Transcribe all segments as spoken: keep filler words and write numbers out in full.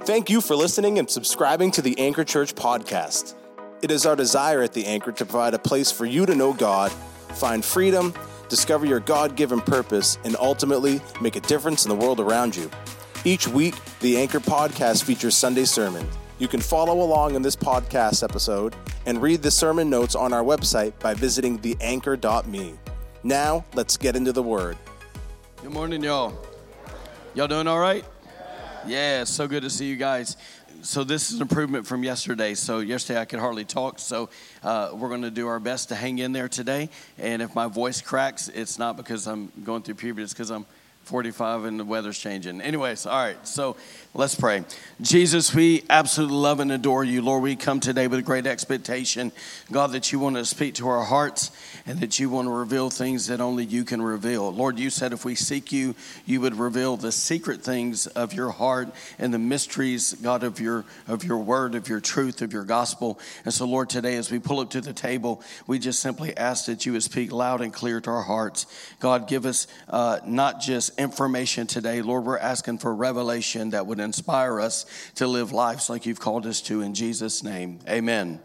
Thank you for listening and subscribing to the Anchor Church podcast. It is our desire at the Anchor to provide a place for you to know God, find freedom, discover your God-given purpose, and ultimately make a difference in the world around you. Each week, the Anchor podcast features Sunday sermon. You can follow along in this podcast episode and read the sermon notes on our website by visiting the anchor dot me. Now, let's get into the Word. Good morning, y'all. Y'all doing all right? Yeah, it's so good to see you guys. So this is an improvement from yesterday. So yesterday I could hardly talk, so uh, we're going to do our best to hang in there today. And if my voice cracks, it's not because I'm going through puberty, it's because I'm forty-five and the weather's changing. Anyways, all right, so let's pray. Jesus, we absolutely love and adore you. Lord, we come today with a great expectation, God, that you want to speak to our hearts and that you want to reveal things that only you can reveal. Lord, you said if we seek you, you would reveal the secret things of your heart and the mysteries, God, of your of your word, of your truth, of your gospel. And so, Lord, today as we pull up to the table, we just simply ask that you would speak loud and clear to our hearts. God, give us uh, not just information today. Lord, we're asking for revelation that would inspire us to live lives like you've called us to. In Jesus' name, amen.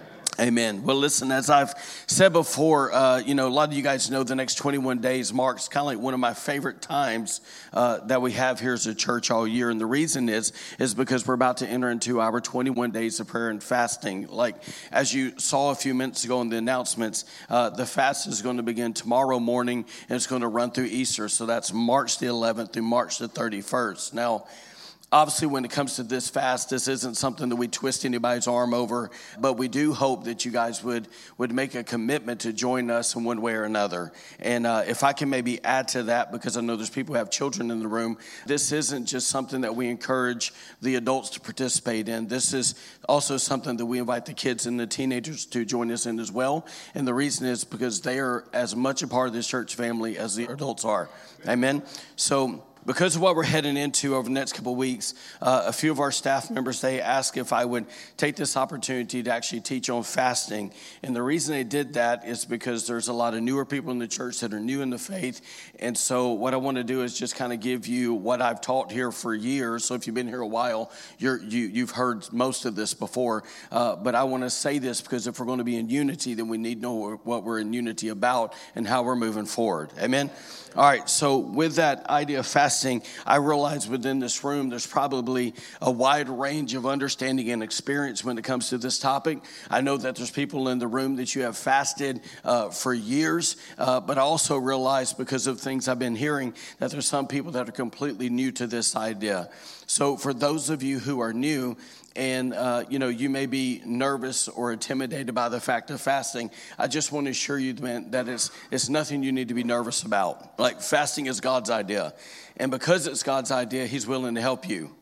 Amen. Well, listen, as I've said before, uh, you know, a lot of you guys know the next twenty-one days marks kind of like one of my favorite times uh, that we have here as a church all year. And the reason is, is because we're about to enter into our twenty-one days of prayer and fasting. Like, as you saw a few minutes ago in the announcements, uh, the fast is going to begin tomorrow morning and it's going to run through Easter. So that's March the eleventh through March the thirty-first. Now, obviously, when it comes to this fast, this isn't something that we twist anybody's arm over, but we do hope that you guys would, would make a commitment to join us in one way or another. And uh, if I can maybe add to that, because I know there's people who have children in the room, this isn't just something that we encourage the adults to participate in. This is also something that we invite the kids and the teenagers to join us in as well. And the reason is because they are as much a part of this church family as the adults are. Amen? So, because of what we're heading into over the next couple of weeks, uh, a few of our staff members, they asked if I would take this opportunity to actually teach on fasting. And the reason they did that is because there's a lot of newer people in the church that are new in the faith. And so what I want to do is just kind of give you what I've taught here for years. So if you've been here a while, you're, you, you've heard most of this before. Uh, but I want to say this because if we're going to be in unity, then we need to know what we're in unity about and how we're moving forward. Amen? All right, so with that idea of fasting, I realize within this room there's probably a wide range of understanding and experience when it comes to this topic. I know that there's people in the room that you have fasted uh, for years, uh, but I also realize because of things I've been hearing that there's some people that are completely new to this idea. So for those of you who are new, and, uh, you know, you may be nervous or intimidated by the fact of fasting, I just want to assure you, man, that it's, it's nothing you need to be nervous about. Like, fasting is God's idea. And because it's God's idea, he's willing to help you.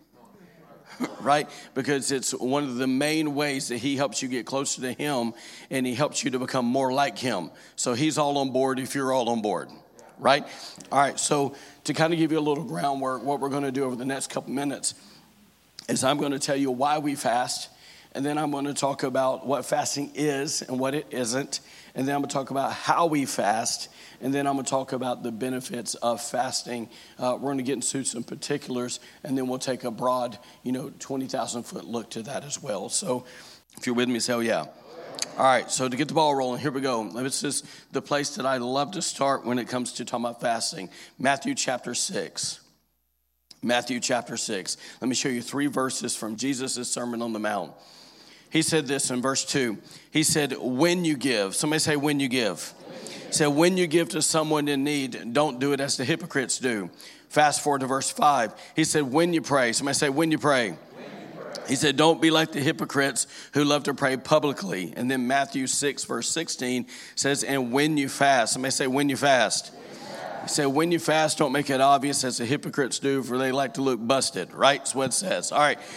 Right? Because it's one of the main ways that he helps you get closer to him, and he helps you to become more like him. So he's all on board if you're all on board. Right? All right, so to kind of give you a little groundwork, what we're going to do over the next couple minutes is I'm going to tell you why we fast, and then I'm going to talk about what fasting is and what it isn't, and then I'm going to talk about how we fast, and then I'm going to talk about the benefits of fasting. Uh, we're going to get into some particulars, and then we'll take a broad, you know, twenty thousand foot look to that as well. So if you're with me, say, oh, yeah. All right, so to get the ball rolling, here we go. This is the place that I love to start when it comes to talking about fasting. Matthew chapter six. Matthew chapter six. Let me show you three verses from Jesus' Sermon on the Mount. He said this in verse two. He said, when you give. Somebody say, when you give. He said, when you give to someone in need, don't do it as the hypocrites do. Fast forward to verse five. He said, when you pray. Somebody say, when you pray. He said, don't be like the hypocrites who love to pray publicly. And then Matthew six, verse sixteen says, and when you fast. Somebody say, when you fast. He said, when you fast, don't make it obvious as the hypocrites do, for they like to look busted, right? That's what it says. All right.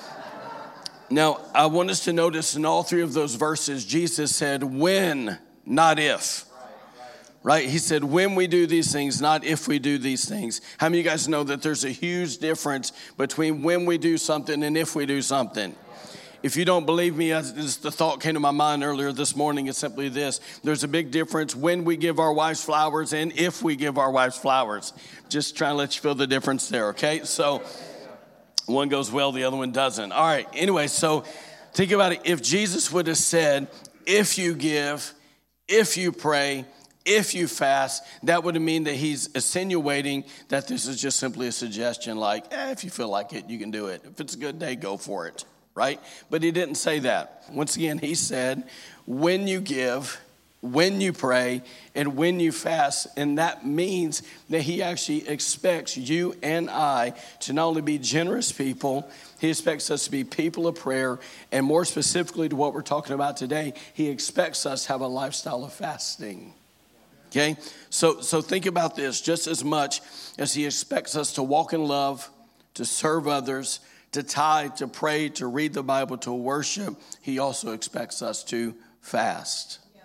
Now, I want us to notice in all three of those verses, Jesus said, when, not if. Right? He said, when we do these things, not if we do these things. How many of you guys know that there's a huge difference between when we do something and if we do something? If you don't believe me, as the thought came to my mind earlier this morning, it's simply this. There's a big difference when we give our wives flowers and if we give our wives flowers. Just trying to let you feel the difference there, okay? So One goes well, the other one doesn't. All right, anyway, so think about it. If Jesus would have said, if you give, if you pray, if you fast, that would mean that he's insinuating that this is just simply a suggestion like, eh, if you feel like it, you can do it. If it's a good day, go for it, right? But he didn't say that. Once again, he said, when you give, when you pray, and when you fast, and that means that he actually expects you and I to not only be generous people, he expects us to be people of prayer, and more specifically to what we're talking about today, he expects us to have a lifestyle of fasting. Okay, so so think about this. Just as much as he expects us to walk in love, to serve others, to tithe, to pray, to read the Bible, to worship, he also expects us to fast. Yeah.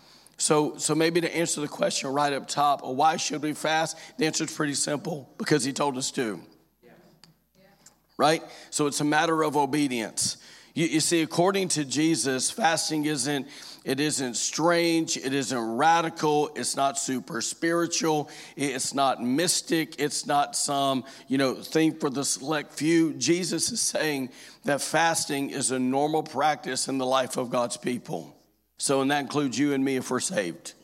So so maybe to answer the question right up top, well, why should we fast? The answer is pretty simple, because he told us to. Yeah. Yeah. Right? So it's a matter of obedience. You, you see, according to Jesus, fasting isn't It isn't strange, it isn't radical, it's not super spiritual, it's not mystic, it's not some, you know, thing for the select few. Jesus is saying that fasting is a normal practice in the life of God's people. So, and that includes you and me if we're saved.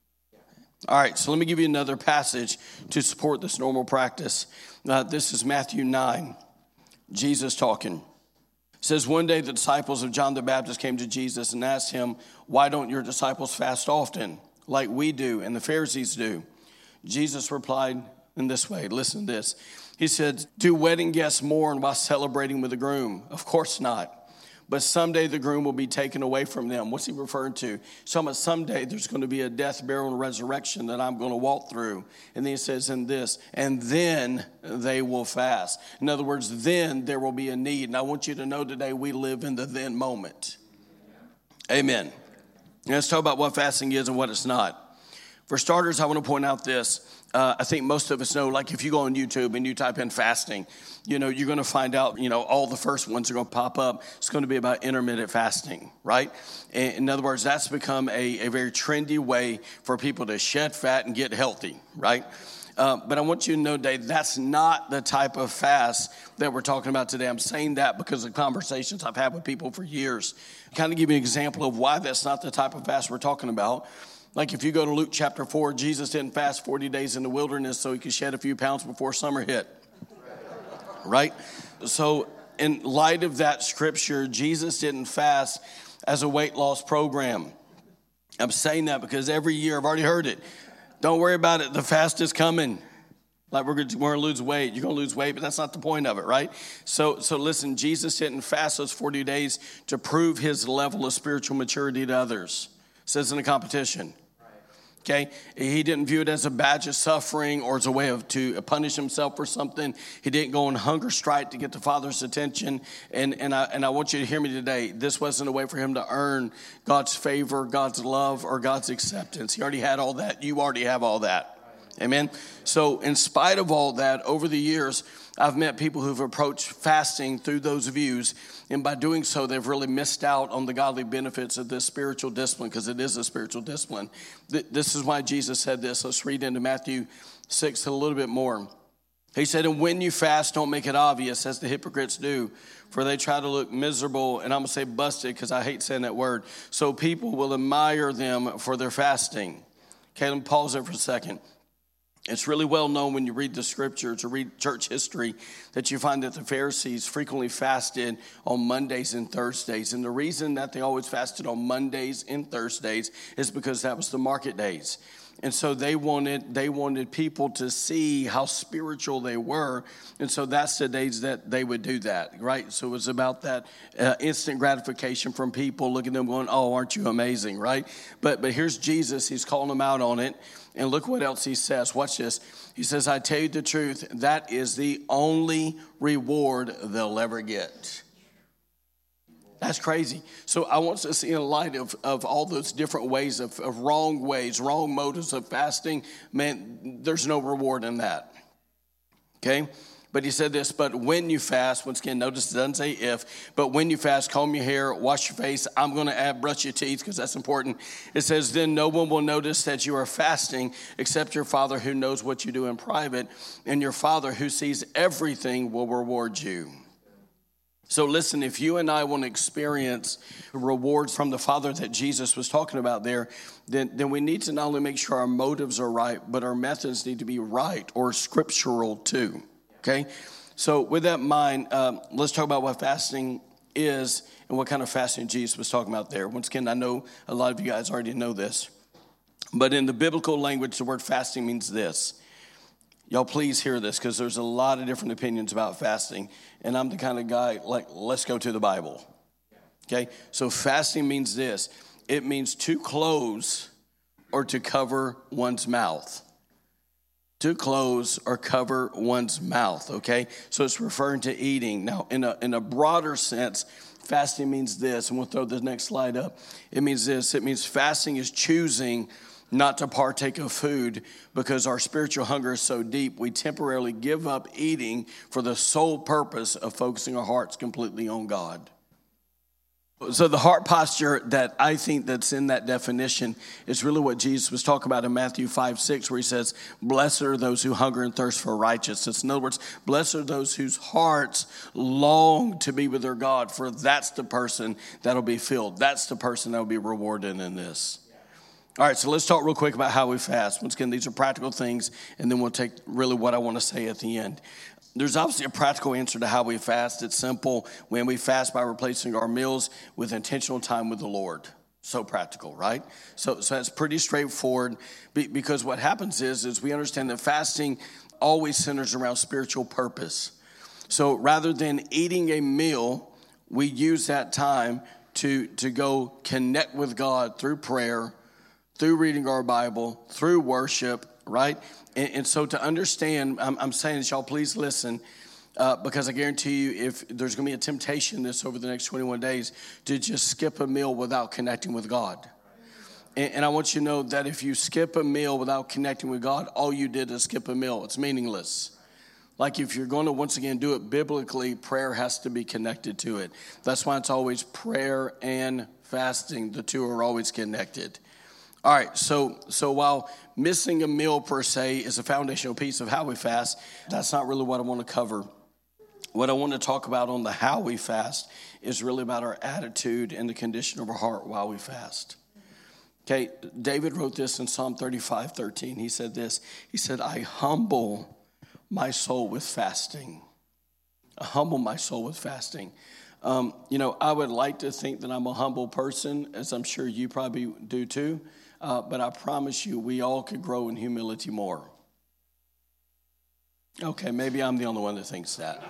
All right, so let me give you another passage to support this normal practice. Uh, this is Matthew nine, Jesus talking. It says, one day the disciples of John the Baptist came to Jesus and asked him, why don't your disciples fast often, like we do and the Pharisees do? Jesus replied in this way, listen to this. He said, do wedding guests mourn while celebrating with the groom? Of course not. But someday the groom will be taken away from them. What's he referring to? So someday there's going to be a death, burial, and resurrection that I'm going to walk through. And then he says in this, and then they will fast. In other words, then there will be a need. And I want you to know today we live in the then moment. Amen. Now let's talk about what fasting is and what it's not. For starters, I want to point out this. Uh, I think most of us know, like if you go on YouTube and you type in fasting, you know, you're going to find out, you know, all the first ones are going to pop up. It's going to be about intermittent fasting, right? In other words, that's become a, a very trendy way for people to shed fat and get healthy, right? Uh, but I want you to know today, that's not the type of fast that we're talking about today. I'm saying that because of conversations I've had with people for years. Kind of give you an example of why that's not the type of fast we're talking about. Like if you go to Luke chapter four, Jesus didn't fast forty days in the wilderness so he could shed a few pounds before summer hit. Right? So in light of that scripture, Jesus didn't fast as a weight loss program. I'm saying that because every year, I've already heard it. Don't worry about it. The fast is coming. Like we're going to, we're going to lose weight. You're going to lose weight, but that's not the point of it, right? So, so listen, Jesus didn't fast those forty days to prove his level of spiritual maturity to others. It says in a competition. Okay, he didn't view it as a badge of suffering or as a way of to punish himself for something. He didn't go on hunger strike to get the Father's attention. And and I and I want you to hear me today. This wasn't a way for him to earn God's favor, God's love, or God's acceptance. He already had all that. You already have all that. Amen. So in spite of all that, over the years, I've met people who've approached fasting through those views, and by doing so, they've really missed out on the godly benefits of this spiritual discipline, because it is a spiritual discipline. This is why Jesus said this. Let's read into Matthew six a little bit more. He said, and when you fast, don't make it obvious, as the hypocrites do, for they try to look miserable, and I'm going to say busted, because I hate saying that word, so people will admire them for their fasting. Okay, let me pause there for a second. It's really well known when you read the scriptures or read church history that you find that the Pharisees frequently fasted on Mondays and Thursdays. And the reason that they always fasted on Mondays and Thursdays is because that was the market days. And so they wanted they wanted people to see how spiritual they were. And so that's the days that they would do that, right? So it was about that uh, instant gratification from people looking at them going, oh, aren't you amazing, right? But but here's Jesus. He's calling them out on it. And look what else he says. Watch this. He says, I tell you the truth, that is the only reward they'll ever get. That's crazy. So I want us to see in light of, of all those different ways of, of wrong ways, wrong motives of fasting, man, there's no reward in that. Okay? But he said this, but when you fast, once again, notice it doesn't say if, but when you fast, comb your hair, wash your face. I'm going to add brush your teeth because that's important. It says, then no one will notice that you are fasting except your Father who knows what you do in private, and your Father who sees everything will reward you. So listen, if you and I want to experience rewards from the Father that Jesus was talking about there, then, then we need to not only make sure our motives are right, but our methods need to be right or scriptural too, okay? So with that in mind, um, let's talk about what fasting is and what kind of fasting Jesus was talking about there. Once again, I know a lot of you guys already know this, but in the biblical language, the word fasting means this. Y'all please hear this, because there's a lot of different opinions about fasting. And I'm the kind of guy, like, let's go to the Bible. Okay? So fasting means this. It means to close or to cover one's mouth. To close or cover one's mouth, okay? So it's referring to eating. Now, in a, in a broader sense, fasting means this. And we'll throw the next slide up. It means this. It means fasting is choosing not to partake of food because our spiritual hunger is so deep, we temporarily give up eating for the sole purpose of focusing our hearts completely on God. So the heart posture that I think that's in that definition is really what Jesus was talking about in Matthew five, six, where he says, blessed are those who hunger and thirst for righteousness. In other words, blessed are those whose hearts long to be with their God, for that's the person that'll be filled. That's the person that'll be rewarded in this. All right, so let's talk real quick about how we fast. Once again, these are practical things, and then we'll take really what I want to say at the end. There's obviously a practical answer to how we fast. It's simple. When we fast by replacing our meals with intentional time with the Lord. So practical, right? So, so that's pretty straightforward, because what happens is, is we understand that fasting always centers around spiritual purpose. So rather than eating a meal, we use that time to, to go connect with God through prayer, through reading our Bible, through worship, right? And, and so to understand, I'm, I'm saying this, y'all please listen, uh, because I guarantee you if there's going to be a temptation this over the next twenty-one days to just skip a meal without connecting with God. And, and I want you to know that if you skip a meal without connecting with God, all you did is skip a meal. It's meaningless. Like if you're going to, once again, do it biblically, prayer has to be connected to it. That's why it's always prayer and fasting. The two are always connected. All right, so so while missing a meal per se is a foundational piece of how we fast, that's not really what I want to cover. What I want to talk about on the how we fast is really about our attitude and the condition of our heart while we fast. Okay, David wrote this in Psalm thirty-five, thirteen. He said this, he said, I humble my soul with fasting. I humble my soul with fasting. Um, you know, I would like to think that I'm a humble person, as I'm sure you probably do too. Uh, but I promise you, we all could grow in humility more. Okay, maybe I'm the only one that thinks that.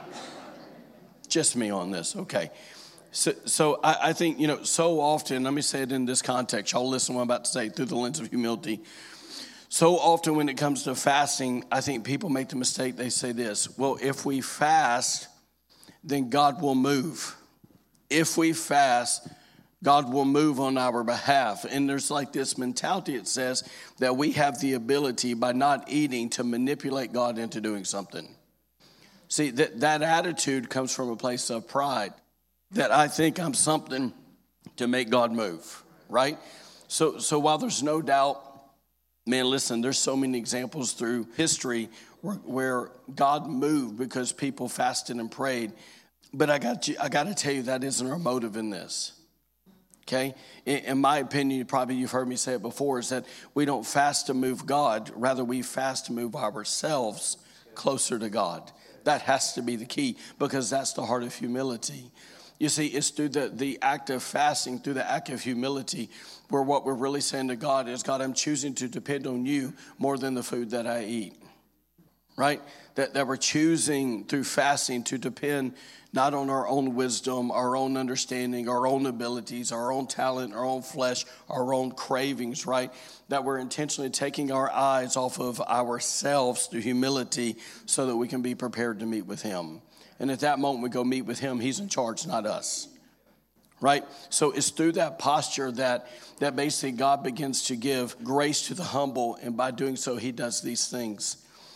Just me on this, okay. So, so I, I think, you know, so often, let me say it in this context. Y'all listen to what I'm about to say through the lens of humility. So often when it comes to fasting, I think people make the mistake, they say this, well, if we fast, then God will move. If we fast, God will move on our behalf. And there's like this mentality, it says, that we have the ability by not eating to manipulate God into doing something. See, that, that attitude comes from a place of pride, that I think I'm something to make God move, right? So, so while there's no doubt, man, listen, there's so many examples through history where, where God moved because people fasted and prayed. But I got you, I got to tell you, that isn't our motive in this. Okay, in my opinion, probably you've heard me say it before, is that we don't fast to move God. Rather, we fast to move ourselves closer to God. That has to be the key, because that's the heart of humility. You see, it's through the, the act of fasting, through the act of humility, where what we're really saying to God is, God, I'm choosing to depend on you more than the food that I eat. Right? That, that we're choosing through fasting to depend not on our own wisdom, our own understanding, our own abilities, our own talent, our own flesh, our own cravings, right? That we're intentionally taking our eyes off of ourselves through humility so that we can be prepared to meet with him. And at that moment we go meet with him. He's in charge, not us. Right? So it's through that posture that, that basically God begins to give grace to the humble. And by doing so, he does these things.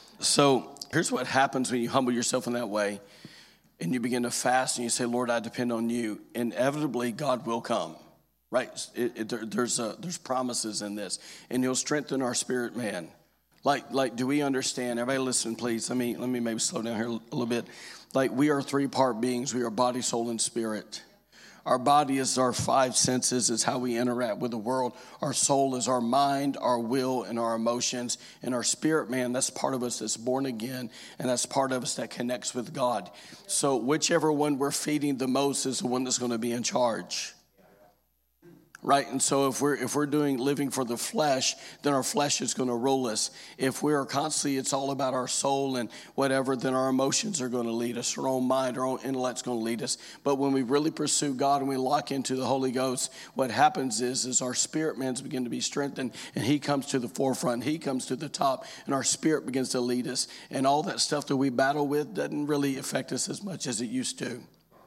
So here's what happens when you humble yourself in that way and you begin to fast and you say, Lord, I depend on you. Inevitably, God will come, right? It, it, there, there's a, there's promises in this, and he'll strengthen our spirit, man. Like, like, do we understand? Everybody listen, please. Let me, let me maybe slow down here a little bit. Like we are three-part beings. We are body, soul, and spirit. Our body is our five senses. It's how we interact with the world. Our soul is our mind, our will, and our emotions. And our spirit, man, that's part of us that's born again, and that's part of us that connects with God. So whichever one we're feeding the most is the one that's going to be in charge. Right, and so if we're if we're doing living for the flesh, then our flesh is going to rule us. If we are constantly, it's all about our soul and whatever, then our emotions are going to lead us. Our own mind, our own intellect's going to lead us. But when we really pursue God and we lock into the Holy Ghost, what happens is is our spirit man's begin to be strengthened, and He comes to the forefront. He comes to the top, and our spirit begins to lead us. And all that stuff that we battle with doesn't really affect us as much as it used to.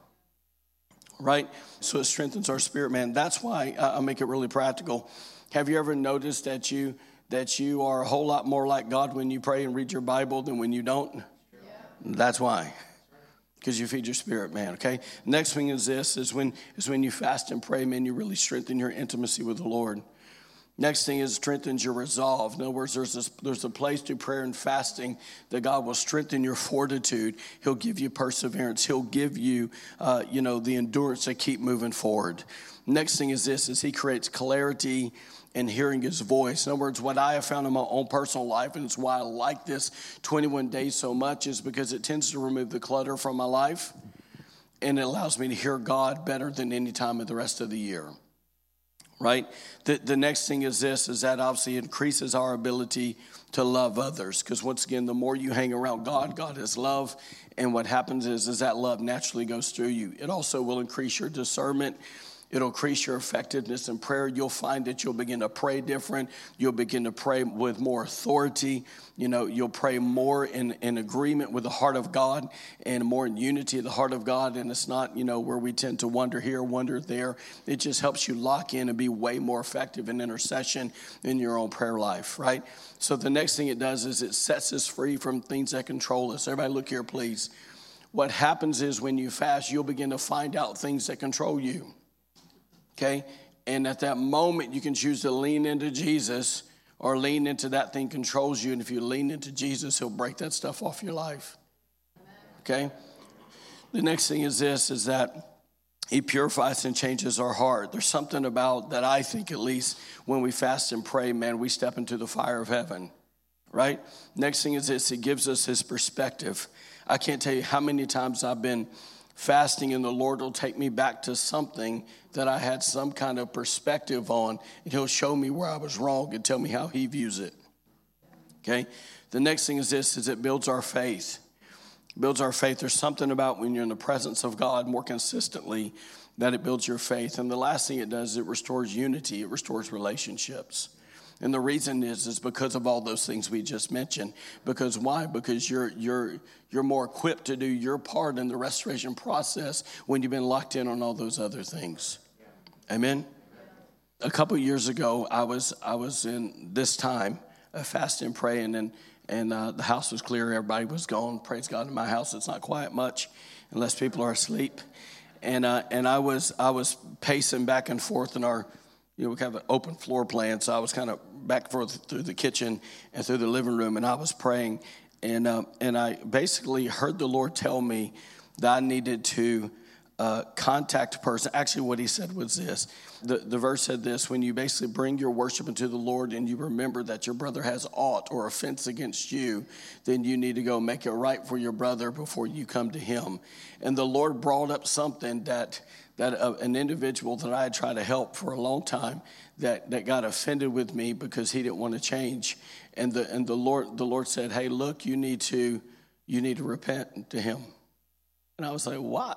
Right? So it strengthens our spirit, man. That's why I make it really practical. Have you ever noticed that you that you are a whole lot more like God when you pray and read your Bible than when you don't? Yeah. That's why. Because you feed your spirit, man, okay? Next thing is this, is when is when you fast and pray, man, you really strengthen your intimacy with the Lord. Next thing is strengthens your resolve. In other words, there's this, there's a place through prayer and fasting that God will strengthen your fortitude. He'll give you perseverance. He'll give you, uh, you know, the endurance to keep moving forward. Next thing is this, is He creates clarity and hearing His voice. In other words, what I have found in my own personal life, and it's why I like this twenty-one days so much, is because it tends to remove the clutter from my life, and it allows me to hear God better than any time of the rest of the year. Right? The, the next thing is this, is that obviously increases our ability to love others. Because once again, the more you hang around God, God is love. And what happens is, is that love naturally goes through you. It also will increase your discernment. It'll increase your effectiveness in prayer. You'll find that you'll begin to pray different. You'll begin to pray with more authority. You know, you'll pray more in, in agreement with the heart of God and more in unity of the heart of God. And it's not, you know, where we tend to wander here, wander there. It just helps you lock in and be way more effective in intercession in your own prayer life, right? So the next thing it does is it sets us free from things that control us. Everybody look here, please. What happens is when you fast, you'll begin to find out things that control you. Okay, and at that moment, you can choose to lean into Jesus or lean into that thing controls you. And if you lean into Jesus, He'll break that stuff off your life. Okay, the next thing is this, is that He purifies and changes our heart. There's something about that, I think at least, when we fast and pray, man, we step into the fire of heaven, right? Next thing is this, He gives us His perspective. I can't tell you how many times I've been fasting, and the Lord will take me back to something that I had some kind of perspective on, and He'll show me where I was wrong and tell me how He views it. Okay? The next thing is this, is it builds our faith. It builds our faith. There's something about when you're in the presence of God more consistently that it builds your faith. And the last thing it does is it restores unity. It restores relationships. And the reason is, is because of all those things we just mentioned. Because why? Because you're you're you're more equipped to do your part in the restoration process when you've been locked in on all those other things. Amen. A couple of years ago, I was I was in this time of fasting and praying, and and uh, the house was clear. Everybody was gone. Praise God. In my house, it's not quiet much unless people are asleep. And uh, and I was I was pacing back and forth in our. You know, we have an open floor plan, so I was kind of back and forth through the kitchen and through the living room, and I was praying, and uh, and I basically heard the Lord tell me that I needed to uh, contact a person. Actually, what He said was this. The, the verse said this, when you basically bring your worship into the Lord and you remember that your brother has aught or offense against you, then you need to go make it right for your brother before you come to Him. And the Lord brought up something that that uh, an individual that I had tried to help for a long time that, that got offended with me because he didn't want to change. And the and the Lord the Lord said, hey, look, you need to you need to repent to him. And I was like, why?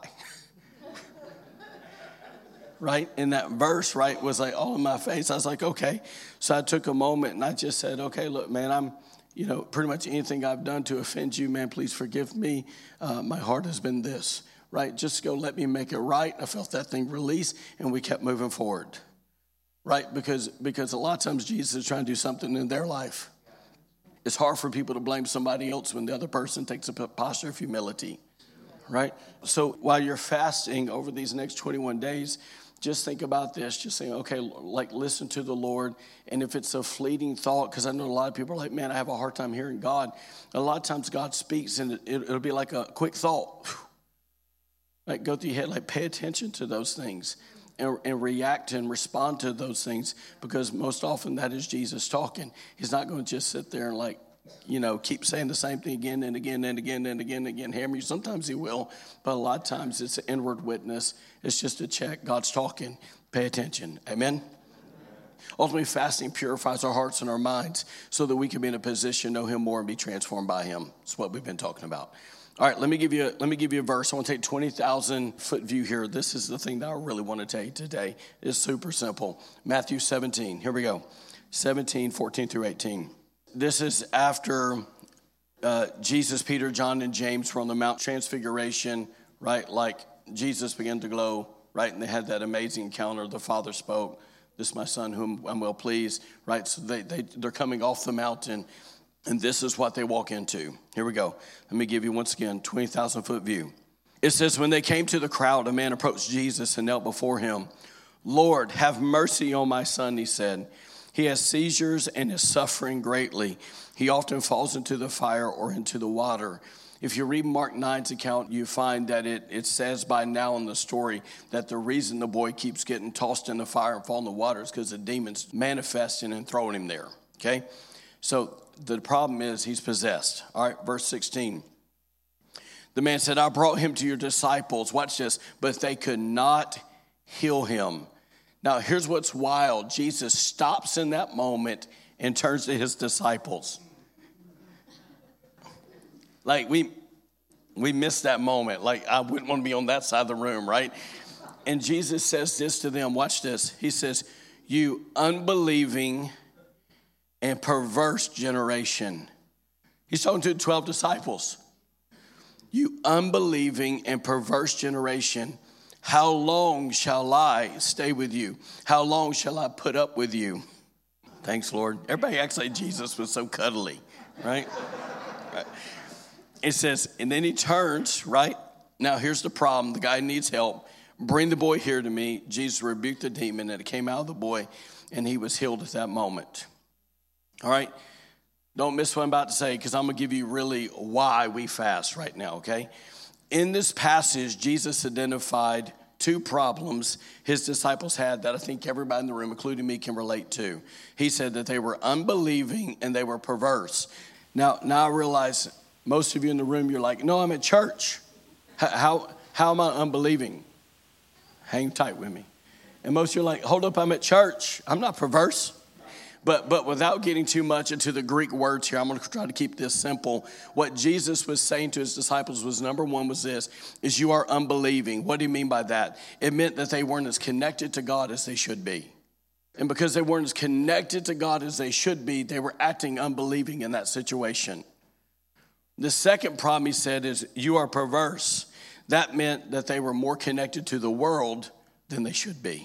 Right? And that verse, right, was like all in my face. I was like, okay. So I took a moment and I just said, okay, look, man, I'm, you know, pretty much anything I've done to offend you, man, please forgive me. Uh, my heart has been this. Right, just go let me make it right. I felt that thing release, and we kept moving forward. Right, because because a lot of times Jesus is trying to do something in their life. It's hard for people to blame somebody else when the other person takes a posture of humility. Right, so while you're fasting over these next twenty-one days, just think about this. Just saying, okay, like listen to the Lord. And if it's a fleeting thought, because I know a lot of people are like, man, I have a hard time hearing God. A lot of times God speaks and it, it'll be like a quick thought. Like go through your head, like pay attention to those things and, and react and respond to those things, because most often that is Jesus talking. He's not going to just sit there and like, you know, keep saying the same thing again and again and again and again and again, hammer you. Sometimes he will, but a lot of times it's an inward witness. It's just a check. God's talking. Pay attention. Amen? Ultimately, fasting purifies our hearts and our minds so that we can be in a position to know him more and be transformed by him. That's what we've been talking about. All right, let me give you a, let me give you a verse. I want to take twenty thousand foot view here. This is the thing that I really want to tell you today. It's super simple. Matthew seventeen. Here we go. seventeen, fourteen through eighteen. This is after uh, Jesus, Peter, John, and James were on the Mount Transfiguration, right? Like Jesus began to glow, right? And they had that amazing encounter. The Father spoke, "This is my Son whom I'm well pleased," right? So they, they, they're coming off the mountain, and this is what they walk into. Here we go. Let me give you once again, twenty thousand foot view. It says, when they came to the crowd, a man approached Jesus and knelt before him. "Lord, have mercy on my son," he said. "He has seizures and is suffering greatly. He often falls into the fire or into the water." If you read Mark nine's account, you find that it, it says by now in the story that the reason the boy keeps getting tossed in the fire and falling in the water is because the demon's manifesting and throwing him there, okay? So the problem is he's possessed. All right, verse sixteen. The man said, "I brought him to your disciples," watch this, "but they could not heal him." Now, here's what's wild. Jesus stops in that moment and turns to his disciples. Like, we we missed that moment. Like, I wouldn't want to be on that side of the room, right? And Jesus says this to them. Watch this. He says, "You unbelieving and perverse generation." He's talking to the twelve disciples. "You unbelieving and perverse generation. How long shall I stay with you? How long shall I put up with you?" Thanks, Lord. Everybody acts like Jesus was so cuddly, right? Right. It says, and then he turns, right? Now, here's the problem. The guy needs help. "Bring the boy here to me." Jesus rebuked the demon, and it came out of the boy, and he was healed at that moment. All right? Don't miss what I'm about to say, because I'm going to give you really why we fast right now, okay? In this passage, Jesus identified two problems his disciples had that I think everybody in the room, including me, can relate to. He said that they were unbelieving and they were perverse. Now, now I realize most of you in the room, you're like, "No, I'm at church. How, how, how am I unbelieving?" Hang tight with me. And most of you are like, "Hold up, I'm at church. I'm not perverse." But but without getting too much into the Greek words here, I'm going to try to keep this simple. What Jesus was saying to his disciples was, number one was this, is you are unbelieving. What do you mean by that? It meant that they weren't as connected to God as they should be. And because they weren't as connected to God as they should be, they were acting unbelieving in that situation. The second problem, he said, is you are perverse. That meant that they were more connected to the world than they should be.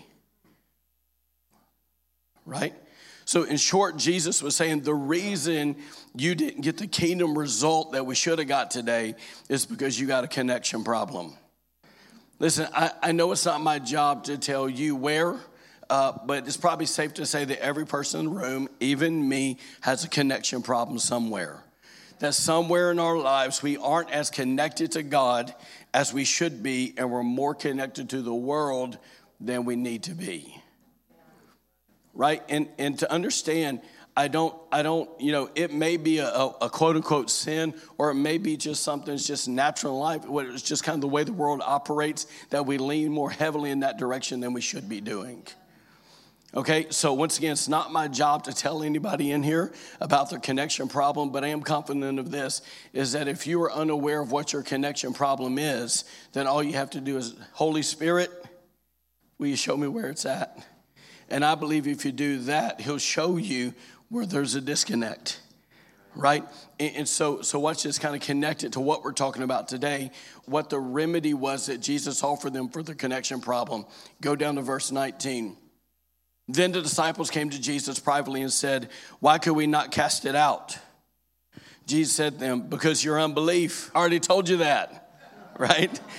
Right? So in short, Jesus was saying the reason you didn't get the kingdom result that we should have got today is because you got a connection problem. Listen, I, I know it's not my job to tell you where, uh, but it's probably safe to say that every person in the room, even me, has a connection problem somewhere. That somewhere in our lives we aren't as connected to God as we should be, and we're more connected to the world than we need to be. Right? And and to understand, I don't, I don't, you know, it may be a, a, a quote unquote sin, or it may be just something that's just natural in life. It's just kind of the way the world operates, that we lean more heavily in that direction than we should be doing. Okay, so once again, it's not my job to tell anybody in here about their connection problem, but I am confident of this, is that if you are unaware of what your connection problem is, then all you have to do is, Holy Spirit, will you show me where it's at? And I believe if you do that, he'll show you where there's a disconnect, right? And, and so, so watch this, kind of connected to what we're talking about today, what the remedy was that Jesus offered them for their connection problem. Go down to verse nineteen. Then the disciples came to Jesus privately and said, "Why could we not cast it out?" Jesus said to them, "Because your unbelief." I already told you that, right?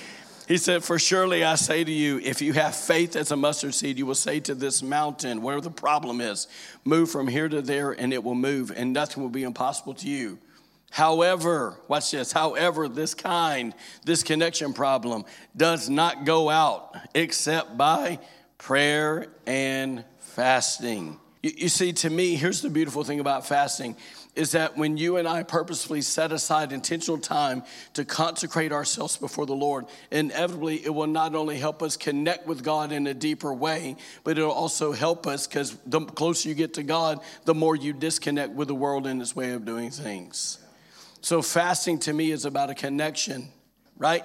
He said, for surely I say to you, if you have faith as a mustard seed, you will say to this mountain, whatever the problem is, move from here to there, and it will move, and nothing will be impossible to you. However, watch this, however, this kind, this connection problem does not go out except by prayer and fasting. You, you see, to me, here's the beautiful thing about fasting, is that when you and I purposefully set aside intentional time to consecrate ourselves before the Lord, inevitably it will not only help us connect with God in a deeper way, but it'll also help us, because the closer you get to God, the more you disconnect with the world and its way of doing things. So fasting to me is about a connection, right?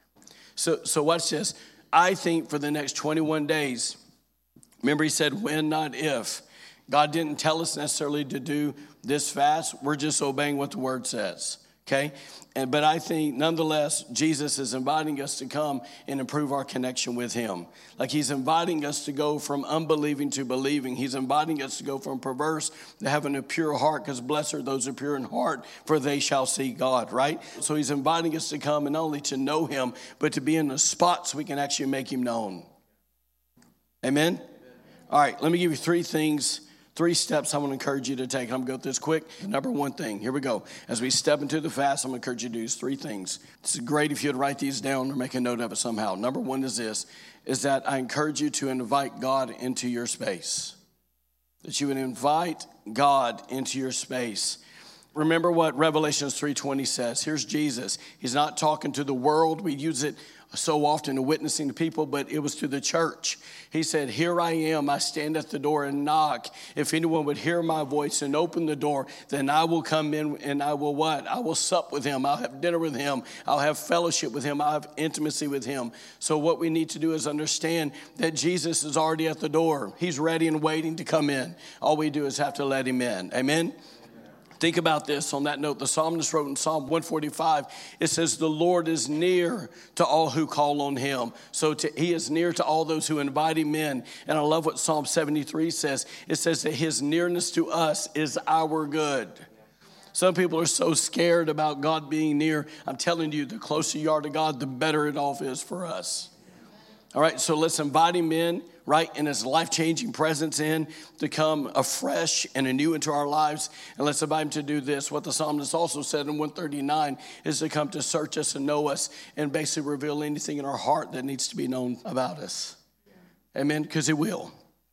So, so watch this. I think for the next twenty-one days, remember he said when, not if. God didn't tell us necessarily to do this fast. We're just obeying what the word says, okay? And but I think nonetheless, Jesus is inviting us to come and improve our connection with him. Like he's inviting us to go from unbelieving to believing. He's inviting us to go from perverse to having a pure heart, because blessed are those who are pure in heart, for they shall see God, right? So he's inviting us to come and not only to know him, but to be in the spot so we can actually make him known. Amen? Amen. All right, let me give you three things. Three steps I want to encourage you to take. I'm going to go through this quick. Number one thing, here we go. As we step into the fast, I'm going to encourage you to do these three things. It's great if you'd write these down or make a note of it somehow. Number one is this, is that I encourage you to invite God into your space. That you would invite God into your space. Remember what Revelation three twenty says. Here's Jesus. He's not talking to the world. We use it so often to witnessing to people, but it was to the church. He said, here I am, I stand at the door and knock. If anyone would hear my voice and open the door, then I will come in and I will what? I will sup with him. I'll have dinner with him. I'll have fellowship with him. I'll have intimacy with him. So what we need to do is understand that Jesus is already at the door. He's ready and waiting to come in. All we do is have to let him in. Amen? Think about this on that note. The psalmist wrote in Psalm one forty-five, it says, the Lord is near to all who call on him. So to, he is near to all those who invite him in. And I love what Psalm seventy-three says. It says that his nearness to us is our good. Some people are so scared about God being near. I'm telling you, the closer you are to God, the better it all is for us. All right, so let's invite him in, right, and his life-changing presence in to come afresh and anew into our lives. And let's invite him to do this. What the psalmist also said in one thirty-nine is to come to search us and know us and basically reveal anything in our heart that needs to be known about us. Amen, because it will.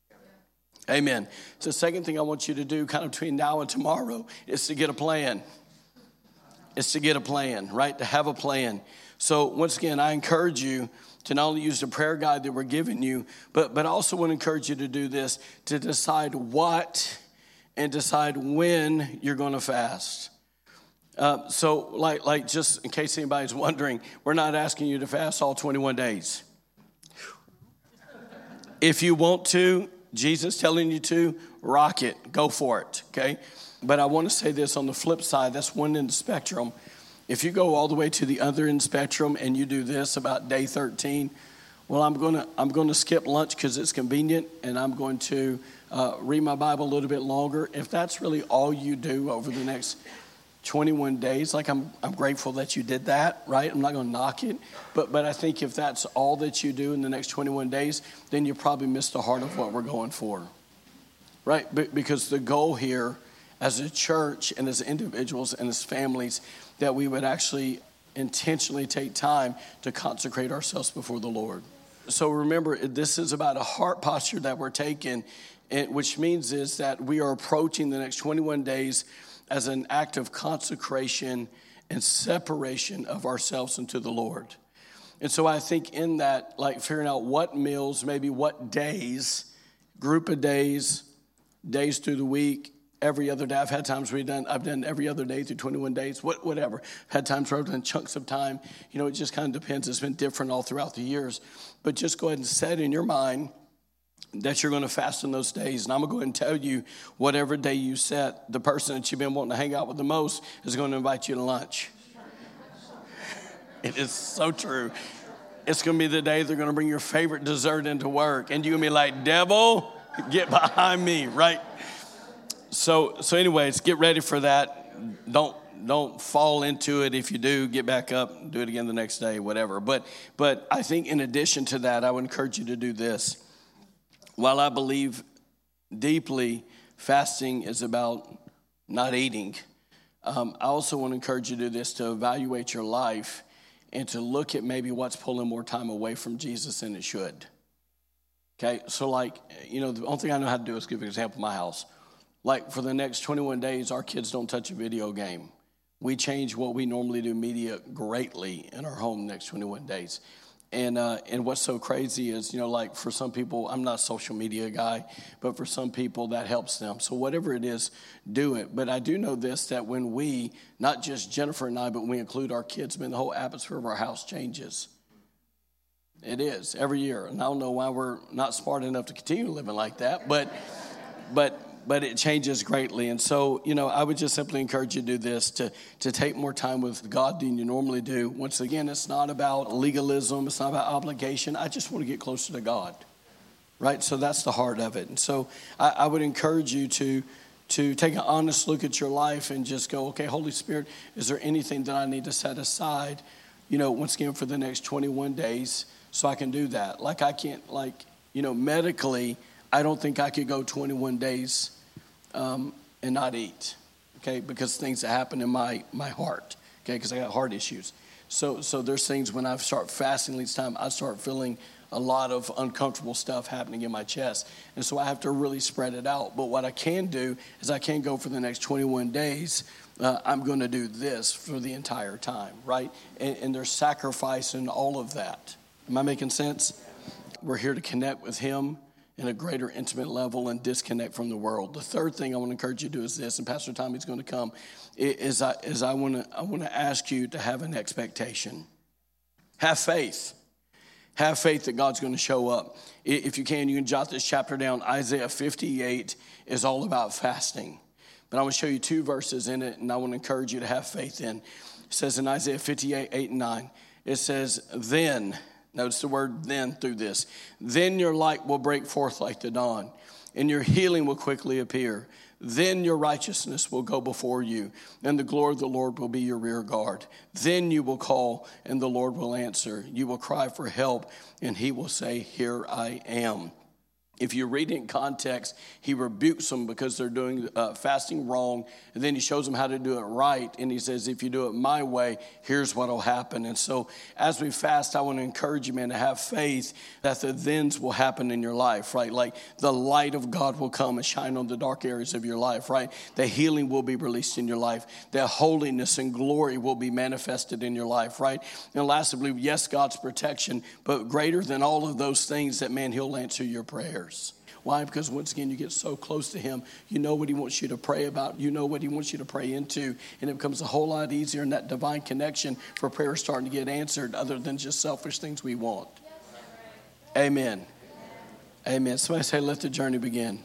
Amen. So the second thing I want you to do kind of between now and tomorrow is to get a plan. It's to get a plan, right, to have a plan. So once again, I encourage you to not only use the prayer guide that we're giving you, but, but I also want to encourage you to do this, to decide what and decide when you're going to fast. Uh, so like, like just in case anybody's wondering, we're not asking you to fast all twenty-one days. If you want to, Jesus telling you to, rock it, go for it, okay? But I want to say this on the flip side, that's one end of the spectrum. If you go all the way to the other end spectrum and you do this about day thirteen, well, I'm going to I'm going to skip lunch because it's convenient, and I'm going to uh, read my Bible a little bit longer. If that's really all you do over the next twenty-one days, like I'm I'm grateful that you did that, right? I'm not going to knock it, but but I think if that's all that you do in the next twenty-one days, then you probably missed the heart of what we're going for, right? Be- because the goal here as a church and as individuals and as families, that we would actually intentionally take time to consecrate ourselves before the Lord. So remember, this is about a heart posture that we're taking, which means is that we are approaching the next twenty-one days as an act of consecration and separation of ourselves into the Lord. And so I think in that, like figuring out what meals, maybe what days, group of days, days through the week, every other day. I've had times where we've done, I've done every other day through twenty-one days, what, whatever. Had times where I've done chunks of time. You know, it just kind of depends. It's been different all throughout the years. But just go ahead and set in your mind that you're going to fast in those days. And I'm going to go ahead and tell you, whatever day you set, the person that you've been wanting to hang out with the most is going to invite you to lunch. It is so true. It's going to be the day they're going to bring your favorite dessert into work. And you're going to be like, devil, get behind me, right? So, so anyways, get ready for that. Don't don't fall into it. If you do, get back up, do it again the next day, whatever. But but I think in addition to that, I would encourage you to do this. While I believe deeply fasting is about not eating, um, I also want to encourage you to do this, to evaluate your life and to look at maybe what's pulling more time away from Jesus than it should. Okay, so like, you know, the only thing I know how to do is give an example of my house. Like for the next twenty-one days, our kids don't touch a video game. We change what we normally do media greatly in our home the next twenty-one days. And uh, and what's so crazy is, you know, like for some people, I'm not a social media guy, but for some people that helps them. So whatever it is, do it. But I do know this, that when we, not just Jennifer and I, but when we include our kids, I mean, the whole atmosphere of our house changes. It is every year. And I don't know why we're not smart enough to continue living like that, but but but it changes greatly. And so, you know, I would just simply encourage you to do this, to, to take more time with God than you normally do. Once again, it's not about legalism. It's not about obligation. I just want to get closer to God, right? So that's the heart of it. And so I, I would encourage you to, to take an honest look at your life and just go, okay, Holy Spirit, is there anything that I need to set aside, you know, once again for the next twenty-one days so I can do that? Like I can't, like, you know, medically, I don't think I could go twenty-one days um, and not eat, okay, because things that happen in my, my heart, okay, because I got heart issues. So so there's things when I start fasting each time, I start feeling a lot of uncomfortable stuff happening in my chest. And so I have to really spread it out. But what I can do is I can go for the next twenty-one days. Uh, I'm going to do this for the entire time, right? And, and there's sacrifice in all of that. Am I making sense? We're here to connect with him in a greater intimate level and disconnect from the world. The third thing I want to encourage you to do is this, and Pastor Tommy's going to come, is I, is I want to I want to ask you to have an expectation. Have faith. Have faith that God's going to show up. If you can, you can jot this chapter down. Isaiah fifty-eight is all about fasting. But I want to show you two verses in it, and I want to encourage you to have faith in. It says in Isaiah fifty-eight, eight and nine, it says, then, notice the word then through this. Then your light will break forth like the dawn, and your healing will quickly appear. Then your righteousness will go before you, and the glory of the Lord will be your rear guard. Then you will call, and the Lord will answer. You will cry for help, and he will say, here I am. If you read it in context, he rebukes them because they're doing uh, fasting wrong. And then he shows them how to do it right. And he says, if you do it my way, here's what will happen. And so as we fast, I want to encourage you, man, to have faith that the thens will happen in your life, right? Like the light of God will come and shine on the dark areas of your life, right? The healing will be released in your life. The holiness and glory will be manifested in your life, right? And lastly, yes, God's protection, but greater than all of those things that, man, he'll answer your prayers. Why? Because once again, you get so close to him. You know what he wants you to pray about. You know what he wants you to pray into. And it becomes a whole lot easier in that divine connection for prayer starting to get answered other than just selfish things we want. Amen. Amen. Somebody say, let the journey begin.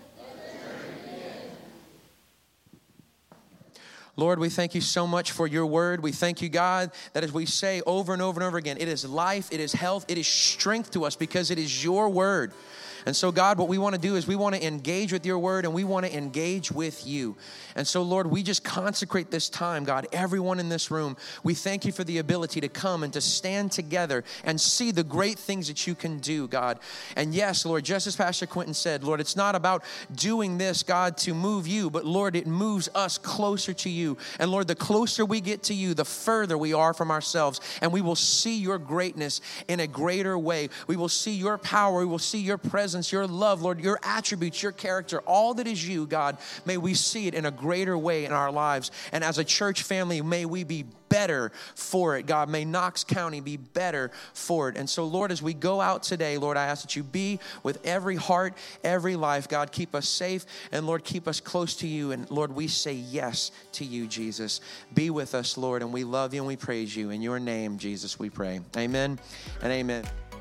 Lord, we thank you so much for your word. We thank you, God, that as we say over and over and over again, it is life, it is health, it is strength to us because it is your word. And so, God, what we want to do is we want to engage with your word and we want to engage with you. And so, Lord, we just consecrate this time, God, everyone in this room. We thank you for the ability to come and to stand together and see the great things that you can do, God. And yes, Lord, just as Pastor Quentin said, Lord, it's not about doing this, God, to move you, but Lord, it moves us closer to you. And Lord, the closer we get to you, the further we are from ourselves. And we will see your greatness in a greater way. We will see your power. We will see your presence, your love, Lord, your attributes, your character, all that is you, God. May we see it in a greater way in our lives. And as a church family, may we be better for it, God. May Knox County be better for it. And so, Lord, as we go out today, Lord, I ask that you be with every heart, every life. God, keep us safe. And Lord, keep us close to you. And Lord, we say yes to you, Jesus. Be with us, Lord. And we love you and we praise you. In your name, Jesus, we pray. Amen and amen.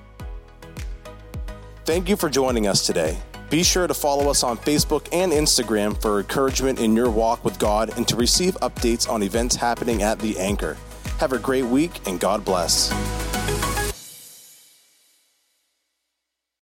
Thank you for joining us today. Be sure to follow us on Facebook and Instagram for encouragement in your walk with God and to receive updates on events happening at The Anchor. Have a great week and God bless.